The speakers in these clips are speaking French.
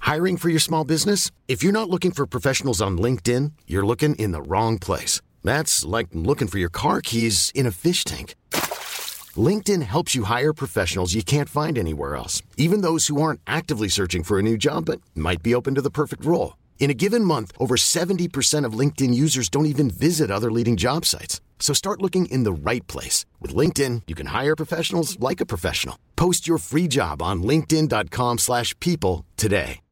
Hiring for your small business? If you're not looking for professionals on LinkedIn, you're looking in the wrong place. That's like looking for your car keys in a fish tank. LinkedIn helps you hire professionals you can't find anywhere else, even those who aren't actively searching for a new job but might be open to the perfect role. In a given month, over 70% of LinkedIn users don't even visit other leading job sites. So start looking in the right place. With LinkedIn, you can hire professionals like a professional. Post your free job on linkedin.com/people today.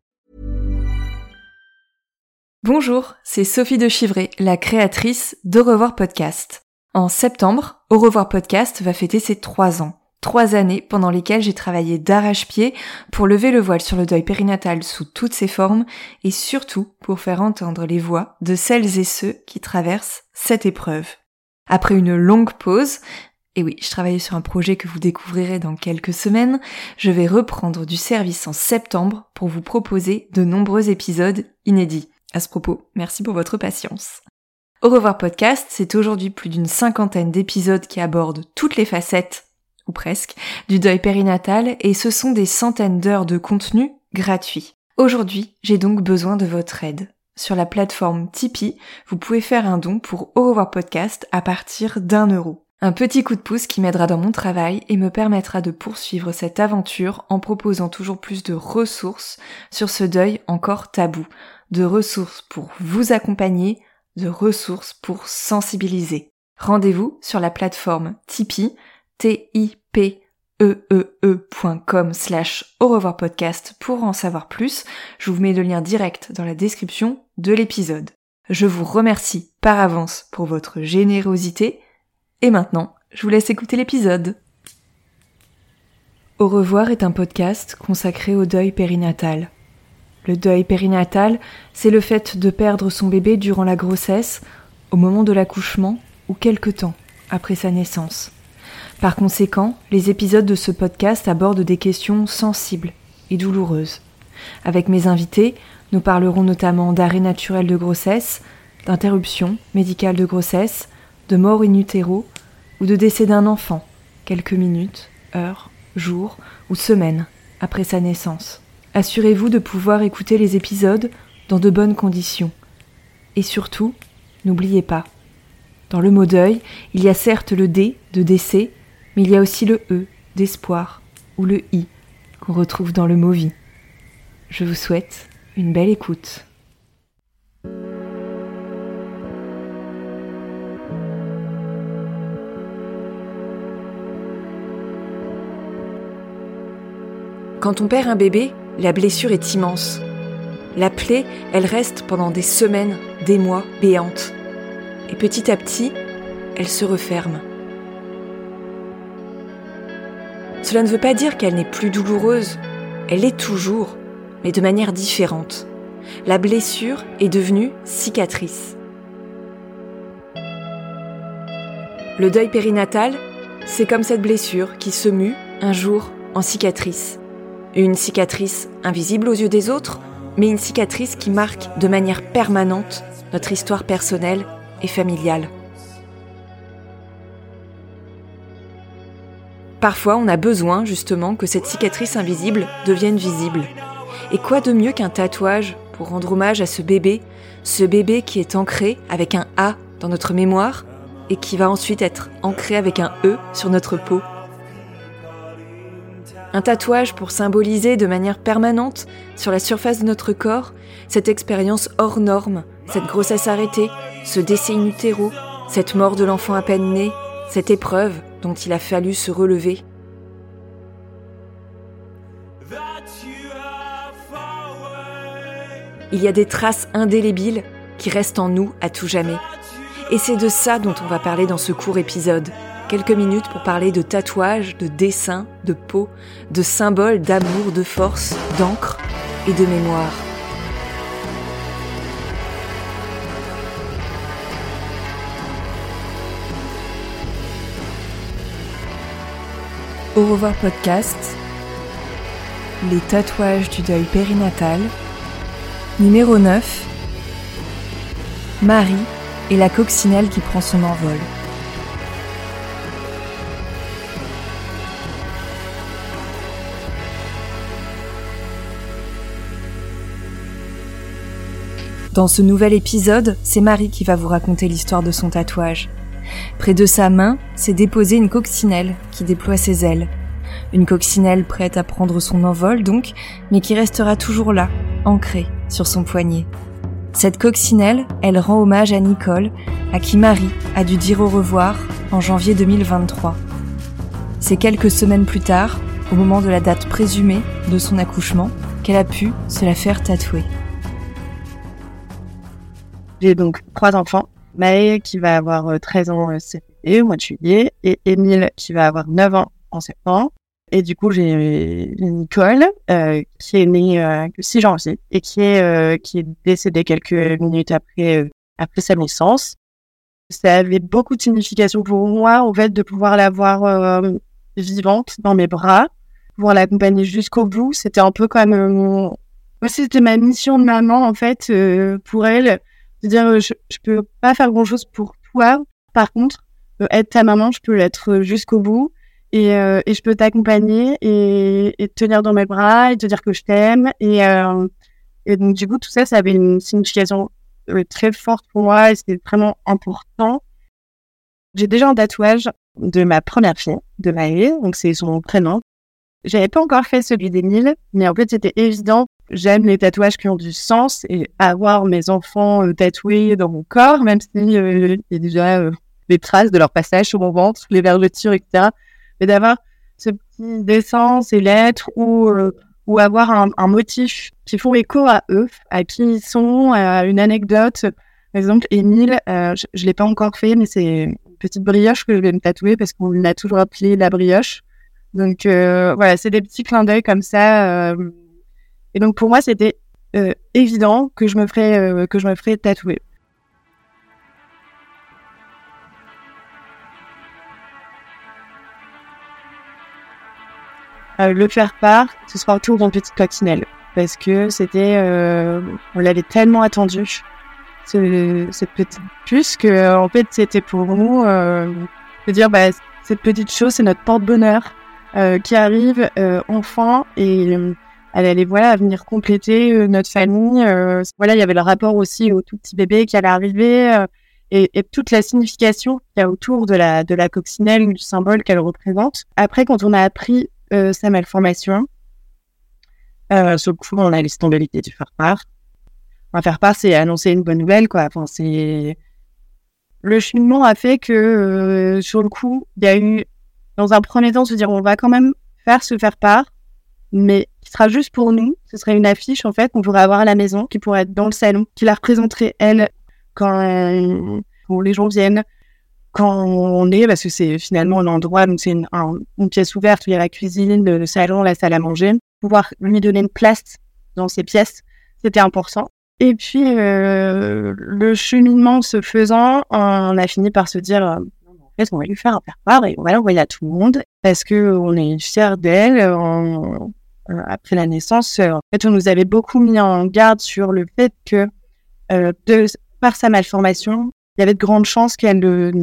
Bonjour, c'est Sophie de Chivray, la créatrice d'Au revoir podcast. En septembre, Au revoir podcast va fêter ses 3 ans. 3 années pendant lesquelles j'ai travaillé d'arrache-pied pour lever le voile sur le deuil périnatal sous toutes ses formes et surtout pour faire entendre les voix de celles et ceux qui traversent cette épreuve. Après une longue pause, et oui, je travaillais sur un projet que vous découvrirez dans quelques semaines, je vais reprendre du service en septembre pour vous proposer de nombreux épisodes inédits. À ce propos, merci pour votre patience. Au revoir podcast, c'est aujourd'hui plus d'une 50aine d'épisodes qui abordent toutes les facettes, ou presque, du deuil périnatal et ce sont des centaines d'heures de contenu gratuit. Aujourd'hui, j'ai donc besoin de votre aide. Sur la plateforme Tipeee, vous pouvez faire un don pour Au revoir podcast à partir d'1€. Un petit coup de pouce qui m'aidera dans mon travail et me permettra de poursuivre cette aventure en proposant toujours plus de ressources sur ce deuil encore tabou. De ressources pour vous accompagner, de ressources pour sensibiliser. Rendez-vous sur la plateforme Tipeee, tipeee.com/au revoir podcast pour en savoir plus. Je vous mets le lien direct dans la description de l'épisode. Je vous remercie par avance pour votre générosité. Et maintenant, je vous laisse écouter l'épisode. Au revoir est un podcast consacré au deuil périnatal. Le deuil périnatal, c'est le fait de perdre son bébé durant la grossesse, au moment de l'accouchement ou quelque temps après sa naissance. Par conséquent, les épisodes de ce podcast abordent des questions sensibles et douloureuses. Avec mes invités, nous parlerons notamment d'arrêt naturel de grossesse, d'interruption médicale de grossesse, de mort in utero ou de décès d'un enfant, quelques minutes, heures, jours ou semaines après sa naissance. Assurez-vous de pouvoir écouter les épisodes dans de bonnes conditions. Et surtout, n'oubliez pas, dans le mot deuil, il y a certes le D de décès, mais il y a aussi le E d'espoir ou le I qu'on retrouve dans le mot vie. Je vous souhaite une belle écoute. Quand on perd un bébé, la blessure est immense. La plaie, elle reste pendant des semaines, des mois, béante. Et petit à petit, elle se referme. Cela ne veut pas dire qu'elle n'est plus douloureuse. Elle l'est toujours, mais de manière différente. La blessure est devenue cicatrice. Le deuil périnatal, c'est comme cette blessure qui se mue un jour en cicatrice. Une cicatrice invisible aux yeux des autres, mais une cicatrice qui marque de manière permanente notre histoire personnelle et familiale. Parfois, on a besoin justement que cette cicatrice invisible devienne visible. Et quoi de mieux qu'un tatouage pour rendre hommage à ce bébé qui est ancré avec un A dans notre mémoire et qui va ensuite être ancré avec un E sur notre peau. Un tatouage pour symboliser de manière permanente, sur la surface de notre corps, cette expérience hors norme, cette grossesse arrêtée, ce décès in utero, cette mort de l'enfant à peine né, cette épreuve dont il a fallu se relever. Il y a des traces indélébiles qui restent en nous à tout jamais. Et c'est de ça dont on va parler dans ce court épisode. Quelques minutes pour parler de tatouages, de dessins, de peau, de symboles d'amour, de force, d'encre et de mémoire. Au revoir podcast, les tatouages du deuil périnatal, numéro 9, Marie et la coccinelle qui prend son envol. Dans ce nouvel épisode, c'est Marie qui va vous raconter l'histoire de son tatouage. Près de sa main, s'est déposée une coccinelle qui déploie ses ailes. Une coccinelle prête à prendre son envol donc, mais qui restera toujours là, ancrée sur son poignet. Cette coccinelle, elle rend hommage à Nicole, à qui Marie a dû dire au revoir en janvier 2023. C'est quelques semaines plus tard, au moment de la date présumée de son accouchement, qu'elle a pu se la faire tatouer. J'ai donc 3 enfants. Maë qui va avoir 13 ans cet été, au mois de juillet, et Émile qui va avoir 9 ans en septembre. Et du coup, j'ai Nicole qui est née le 6 janvier et qui est décédée quelques minutes après sa naissance. Ça avait beaucoup de signification pour moi, en fait, de pouvoir la voir vivante dans mes bras, pouvoir l'accompagner jusqu'au bout. C'était un peu comme aussi c'était ma mission de maman en fait pour elle, de dire je peux pas faire grand chose pour toi, par contre être ta maman, je peux l'être jusqu'au bout. Et je peux t'accompagner et te tenir dans mes bras et te dire que je t'aime. Et donc, du coup, tout ça, ça avait une signification très forte pour moi et c'était vraiment important. J'ai déjà un tatouage de ma première fille, de Maë, donc c'est son prénom. J'avais pas encore fait celui d'Émile, mais en fait, c'était évident. J'aime les tatouages qui ont du sens et avoir mes enfants tatoués dans mon corps, même s'il y a déjà des traces de leur passage sur mon ventre, les vergetures, etc. Mais d'avoir ce petit dessin, ces lettres, ou avoir un motif qui font écho à eux, à qui ils sont, à une anecdote. Par exemple, Émile, je l'ai pas encore fait, mais c'est une petite brioche que je vais me tatouer parce qu'on l'a toujours appelée la brioche. Donc voilà, c'est des petits clins d'œil comme ça. Et donc pour moi, c'était évident que je me ferais tatouer. Le faire-part, ce sera autour d'une petite coccinelle. Parce que c'était... on l'avait tellement attendu, cette petite puce, que en fait, c'était pour nous de dire, cette petite chose, c'est notre porte-bonheur qui arrive enfin. Et elle allait venir compléter notre famille. Il y avait le rapport aussi au tout petit bébé qui allait arriver. Et toute la signification qu'il y a autour de la coccinelle, du symbole qu'elle représente. Après, quand on a appris sa malformation. Sur le coup, on a laissé tomber l'idée du faire-part. Faire-part, c'est annoncer une bonne nouvelle, quoi. Enfin, c'est... Le cheminement a fait que, sur le coup, il y a eu, dans un premier temps, se dire, on va quand même faire ce faire-part, mais qui sera juste pour nous. Ce serait une affiche, en fait, qu'on pourrait avoir à la maison, qui pourrait être dans le salon, qui la représenterait, elle, quand les gens viennent, quand on est, parce que c'est finalement un endroit, donc c'est une pièce ouverte où il y a la cuisine, le salon, la salle à manger. Pouvoir lui donner une place dans ces pièces, c'était important. Et puis, le cheminement se faisant, on a fini par se dire, en fait, on va lui faire un faire-part et on va l'envoyer à tout le monde parce qu'on est fiers d'elle. Après la naissance, en fait, on nous avait beaucoup mis en garde sur le fait que, par sa malformation, il y avait de grandes chances qu'elle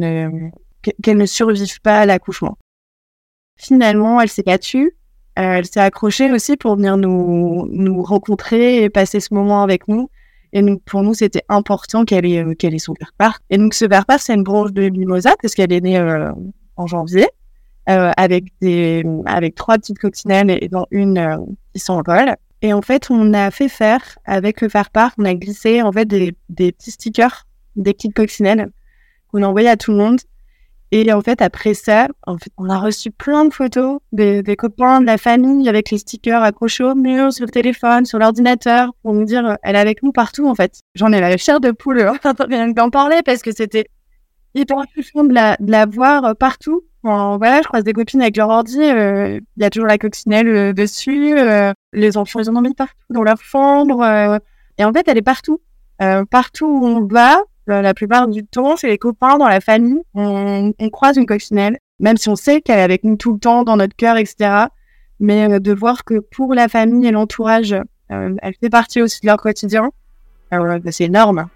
ne survive pas à l'accouchement. Finalement, elle s'est battue. Elle s'est accrochée aussi pour venir nous rencontrer et passer ce moment avec nous. Et donc, pour nous, c'était important qu'elle ait son faire-part. Et donc, ce faire-part, c'est une branche de mimosa parce qu'elle est née en janvier avec 3 petites coccinelles et dont une qui s'envole. Et en fait, on a fait faire avec le faire-part, on a glissé en fait des petits stickers, des petites coccinelles qu'on a envoyées à tout le monde. Et en fait, après ça, on a reçu plein de photos des copains, de la famille avec les stickers accrochés au mur, sur le téléphone, sur l'ordinateur, pour nous dire elle est avec nous partout en fait. J'en ai la chair de poule rien d'en parler parce que c'était hyper touchant de la voir partout. Je croise des copines avec leur ordi, il y a toujours la coccinelle dessus. Les enfants, ils en ont mis partout dans leur chambre. Et en fait, elle est partout. Partout où on va, la plupart du temps, chez les copains, dans la famille, on croise une coccinelle, même si on sait qu'elle est avec nous tout le temps, dans notre cœur, etc. Mais de voir que pour la famille et l'entourage, elle fait partie aussi de leur quotidien, c'est énorme.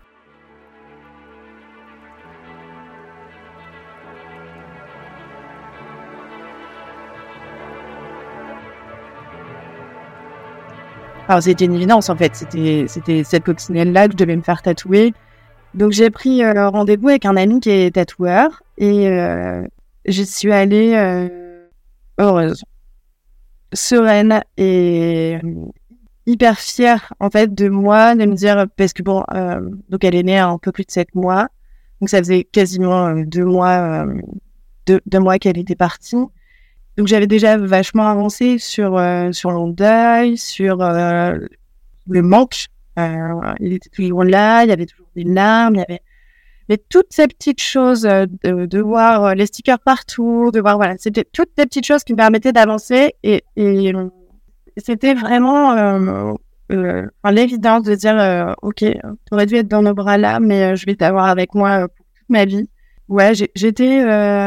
Enfin, c'était une évidence, en fait. C'était cette coccinelle-là que je devais me faire tatouer. Donc, j'ai pris rendez-vous avec un ami qui est tatoueur et j'y suis allée heureuse, sereine et hyper fière, en fait, de moi, de me dire, parce que bon, donc elle est née à un peu plus de 7 mois. Donc, ça faisait quasiment 2 mois, 2 mois qu'elle était partie. Donc, j'avais déjà vachement avancé sur le deuil, sur le manque. Il était toujours là, il y avait toujours des larmes, il y avait... Mais toutes ces petites choses, de voir les stickers partout, de voir, voilà, c'était toutes ces petites choses qui me permettaient d'avancer et c'était vraiment l'évidence de dire ok, t'aurais dû être dans nos bras là, mais je vais t'avoir avec moi pour toute ma vie. Ouais, j'étais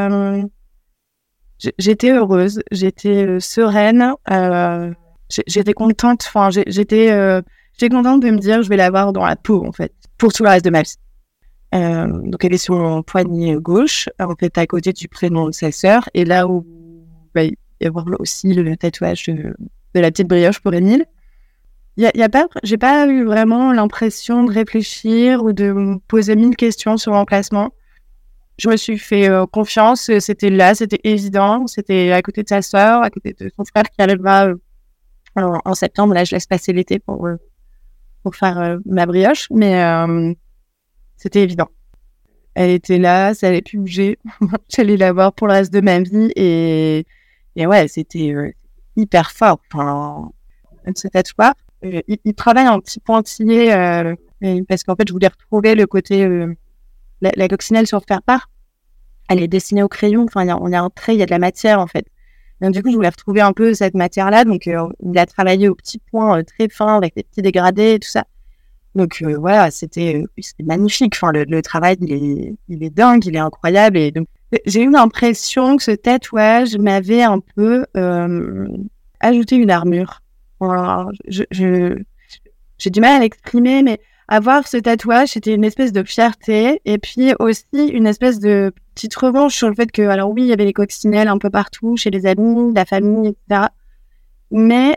heureuse, j'étais sereine, j'étais contente. Enfin, j'étais contente de me dire je vais l'avoir dans la peau, en fait, pour tout le reste de ma vie. Donc elle est sur mon poignet gauche, en fait à côté du prénom de sa sœur, et là où il y avoir aussi le tatouage de la petite brioche pour Émile. J'ai pas eu vraiment l'impression de réfléchir ou de me poser 1000 questions sur l'emplacement. Je me suis fait confiance, c'était là, c'était évident, c'était à côté de sa sœur, à côté de son frère qui arrivera en septembre. Là, je laisse passer l'été pour faire ma brioche, mais c'était évident. Elle était là, ça allait plus bouger. J'allais la voir pour le reste de ma vie et ouais, c'était hyper fort. Enfin, ce tatouage, il travaille en petit pointillé parce qu'en fait, je voulais retrouver le côté la coccinelle sur le faire-part. Elle est dessinée au crayon. Enfin, on y a un trait, il y a de la matière en fait. Donc, du coup, je voulais retrouver un peu cette matière-là. Donc, il a travaillé au petit point très fin avec des petits dégradés et tout ça. Donc voilà, c'était magnifique. Enfin, le travail, il est dingue, il est incroyable. Et donc, j'ai eu l'impression que ce tatouage m'avait un peu ajouté une armure. Voilà, j'ai du mal à l'exprimer, mais avoir ce tatouage, c'était une espèce de fierté et puis aussi une espèce de petite revanche sur le fait que, alors oui, il y avait les coccinelles un peu partout, chez les amis, la famille, etc. Mais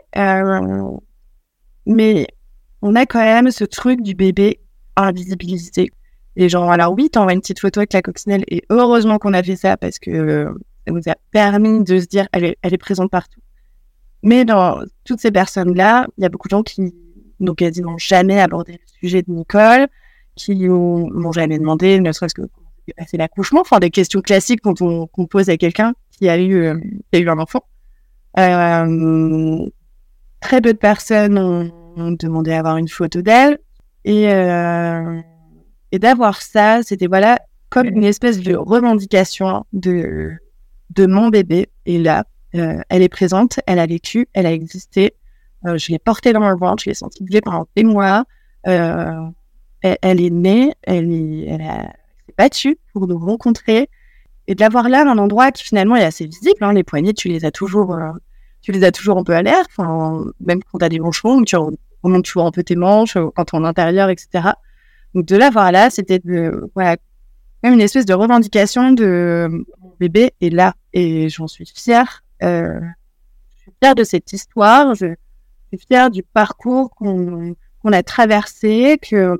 on a quand même ce truc du bébé invisibilisé. Et genre, alors oui, t'envoies une petite photo avec la coccinelle et heureusement qu'on a fait ça parce que ça nous a permis de se dire elle est présente partout. Mais dans toutes ces personnes-là, il y a beaucoup de gens qui n'ont quasiment jamais abordé le sujet de Nicole, qui m'ont jamais demandé, ne serait-ce que comment s'est passé l'accouchement, enfin des questions classiques qu'on pose à quelqu'un qui a eu un enfant. Très peu de personnes ont demandé à avoir une photo d'elle et d'avoir ça, c'était voilà comme une espèce de revendication de mon bébé. Et là, elle est présente, elle a vécu, elle a existé. Je l'ai portée dans mon ventre, je l'ai sentie bouger pendant des mois. Elle est née, elle s'est battue pour nous rencontrer et de l'avoir là, un endroit qui finalement est assez visible. Hein, les poignets, tu les as toujours un peu à l'air. Enfin, même quand t'as des manchons, tu remontes toujours un peu tes manches quand t'es en intérieur, etc. Donc de l'avoir là, c'était voilà, même une espèce de revendication de mon bébé est là et j'en suis fière. Je suis fière de cette histoire. Je suis fière du parcours qu'on a traversé, que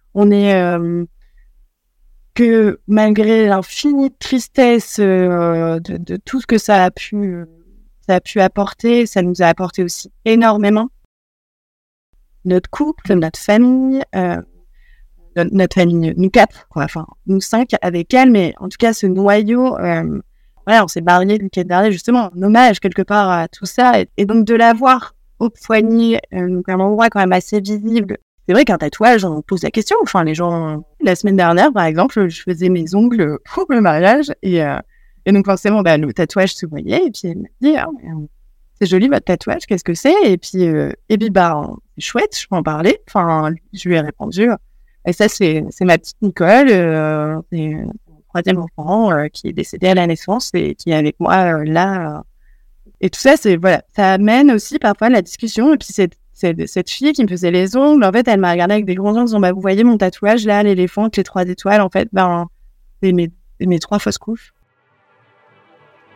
malgré l'infinie tristesse de tout ce que ça a pu apporter, ça nous a apporté aussi énormément. Notre couple, notre famille, notre famille, nous 4, quoi, enfin nous 5 avec elle, mais en tout cas ce noyau, voilà, on s'est mariés le week-end dernier justement en hommage quelque part à tout ça, et donc de l'avoir au poignet, donc un endroit quand même assez visible. C'est vrai qu'un tatouage, on pose la question. Enfin, les gens, la semaine dernière, par exemple, je faisais mes ongles pour le mariage et donc forcément, le tatouage se voyait et puis elle m'a dit c'est joli votre tatouage, qu'est-ce que c'est? Et puis c'est chouette, je peux en parler. Enfin, je lui ai répondu. Et ça, c'est ma petite Nicole, c'est mon 3e enfant qui est décédé à la naissance et qui est avec moi là. Et tout ça, voilà, ça amène aussi parfois la discussion. Et puis cette fille qui me faisait les ongles, en fait, elle m'a regardé avec des grands yeux en disant vous voyez mon tatouage là, l'éléphant avec les 3 étoiles, en fait, c'est mes 3 fausses couches.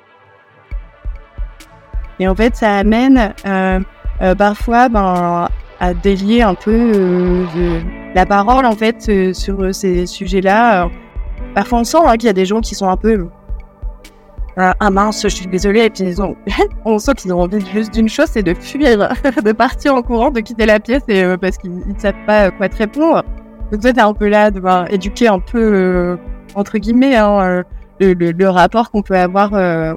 Et en fait, ça amène parfois à délier un peu la parole en fait sur ces sujets-là. Parfois on sent qu'il y a des gens qui sont un peu ah mince, je suis désolée, et puis on sent qu'ils ont envie juste d'une chose, c'est de fuir, de partir en courant, de quitter la pièce parce qu'ils ne savent pas quoi te répondre. Donc toi t'es un peu là, de éduquer un peu entre guillemets le rapport qu'on peut avoir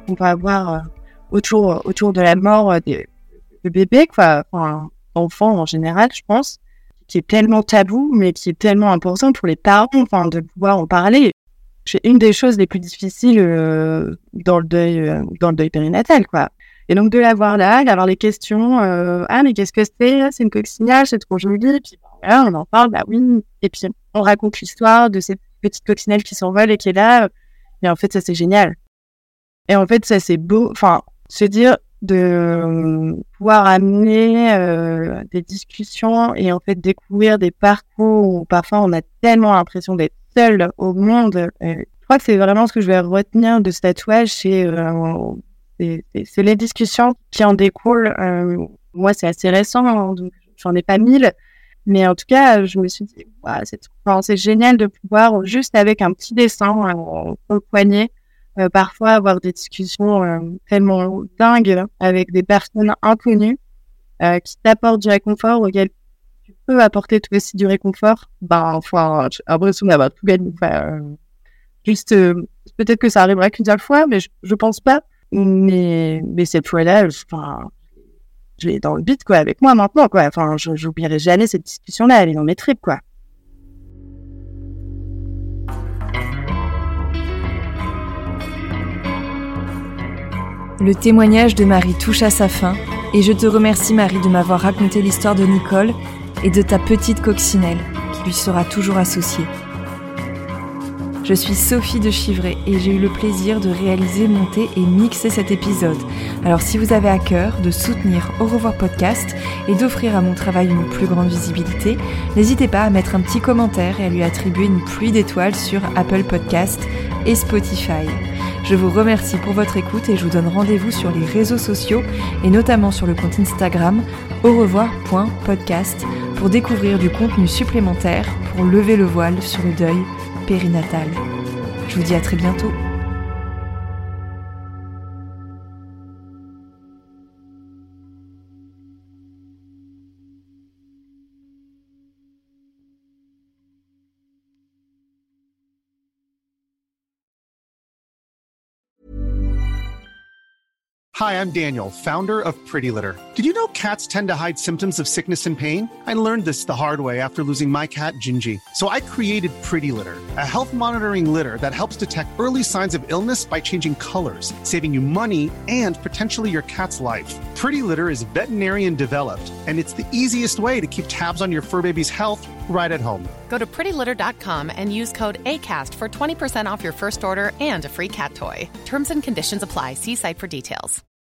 autour de la mort de bébés, quoi, enfin enfants en général, je pense, qui est tellement tabou, mais qui est tellement important pour les parents, enfin de pouvoir en parler. C'est une des choses les plus difficiles dans le deuil périnatal, quoi. Et donc de l'avoir là, d'avoir les questions, ah mais qu'est-ce que c'est une coccinelle, c'est trop joli, et puis voilà, on en parle, bah oui, et puis on raconte l'histoire de cette petite coccinelle qui s'envole et qui est là, et en fait ça c'est génial. Et en fait ça c'est beau, enfin se dire de pouvoir amener des discussions et en fait découvrir des parcours où parfois on a tellement l'impression d'être seul au monde. Je crois que c'est vraiment ce que je vais retenir de ce tatouage, c'est les discussions qui en découlent. Moi c'est assez récent, hein, donc j'en ai pas 1000, mais en tout cas je me suis dit c'est génial de pouvoir juste avec un petit dessin au poignet parfois avoir des discussions tellement dingues avec des personnes inconnues qui t'apportent du réconfort, auquel tu peux apporter toi aussi du réconfort. Enfin, j'ai l'impression d'avoir tout gagné. Juste, peut-être que ça arrivera qu'une seule fois, mais je pense pas. Mais cette fois-là, je l'ai dans le beat, quoi, avec moi maintenant, quoi. Enfin, j'oublierai jamais cette discussion-là, elle est dans mes tripes, quoi. Le témoignage de Marie touche à sa fin et je te remercie Marie de m'avoir raconté l'histoire de Nicole et de ta petite coccinelle qui lui sera toujours associée. Je suis Sophie de Chivray et j'ai eu le plaisir de réaliser, monter et mixer cet épisode. Alors si vous avez à cœur de soutenir Au revoir podcast et d'offrir à mon travail une plus grande visibilité, n'hésitez pas à mettre un petit commentaire et à lui attribuer une pluie d'étoiles sur Apple Podcast et Spotify. Je vous remercie pour votre écoute et je vous donne rendez-vous sur les réseaux sociaux et notamment sur le compte Instagram aurevoir.podcast pour découvrir du contenu supplémentaire pour lever le voile sur le deuil périnatal. Je vous dis à très bientôt. Hi, I'm Daniel, founder of Pretty Litter. Did you know cats tend to hide symptoms of sickness and pain? I learned this the hard way after losing my cat, Gingy. So I created Pretty Litter, a health monitoring litter that helps detect early signs of illness by changing colors, saving you money and potentially your cat's life. Pretty Litter is veterinarian developed, and it's the easiest way to keep tabs on your fur baby's health right at home. Go to prettylitter.com and use code ACAST for 20% off your first order and a free cat toy. Terms and conditions apply. See site for details.